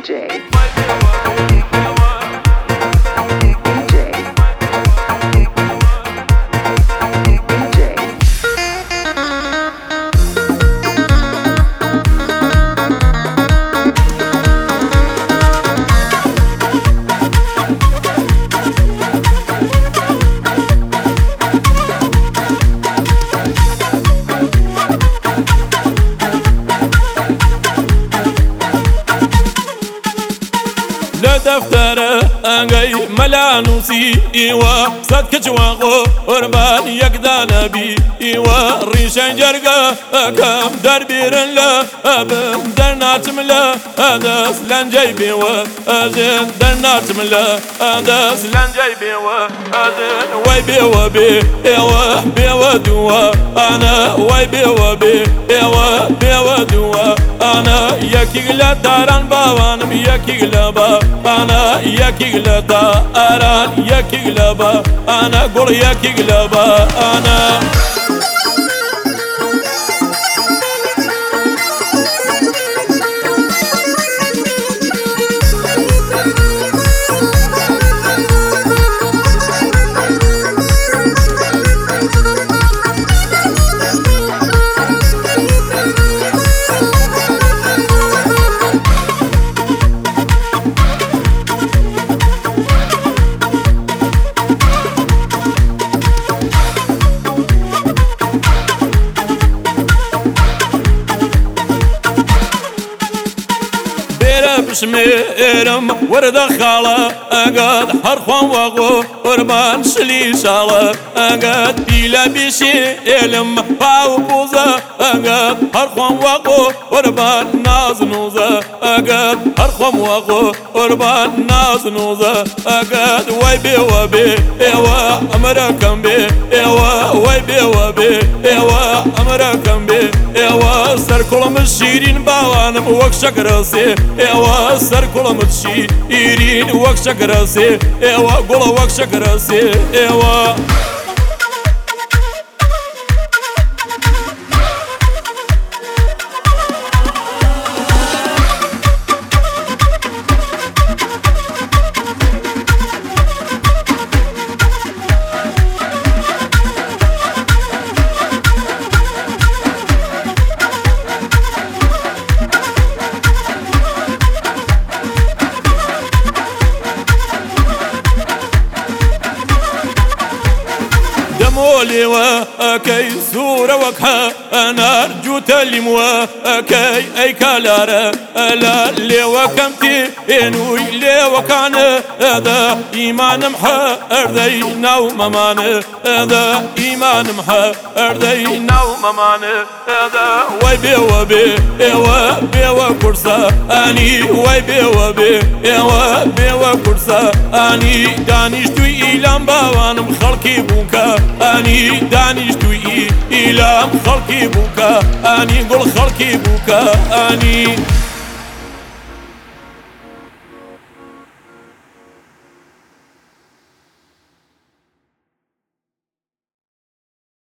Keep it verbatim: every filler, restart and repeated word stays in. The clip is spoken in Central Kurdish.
J. دفتر انگی ملانوسی ایوا صد کچواقو قربان یک دانبی ایوا ریشن جرگا کم در بیرن لا ابم در ناتم لا دست لنجی بیوا ازن در ناتم لا دست لنجی بیوا ازن وای بیوا بی ایوا بیوا دوا انا وای بیوا بی ایوا بیوا دوا انا یکی لداران باوانم یکی لبا أنا ياكي غلبا أران ياكي غلبا أنا قول ياكي غلبا أنا بشميرم ورد خالة أقاد حرخوان وغو قربان شلي شالة أقاد بيلا بشيلم باو بوزة أقاد حرخوان وغو قربان ناز نوزة أقاد حرخوان وغو قربان ناز نوزة أقاد واي بي وبي إيوا أمريكان بي إيوا واي بي وبي إيوا أمريكان بي إيوا سر كلهم الشيرين باوانم وكشك راسي إيوا سر كلهم الشيرين وكشك راسي إيوا قول وكشك راسي إيوا مولي وكي سورة وكها أنا أرجو تلم وكي أي كالارة لا لي وكمتي إنوي لي وكان هذا إيمان محا أردينا وممان هذا إيمان محا أردينا وممان هذا واي بي وبي إيوا بي وكرسا أني واي بي وبي إيوا بي وكرسا أني دانيش توي إيلام باوانم خلقي بوكا أني دانيش توي إيلام خلقي بوكا أني قول خلقي بوكا أني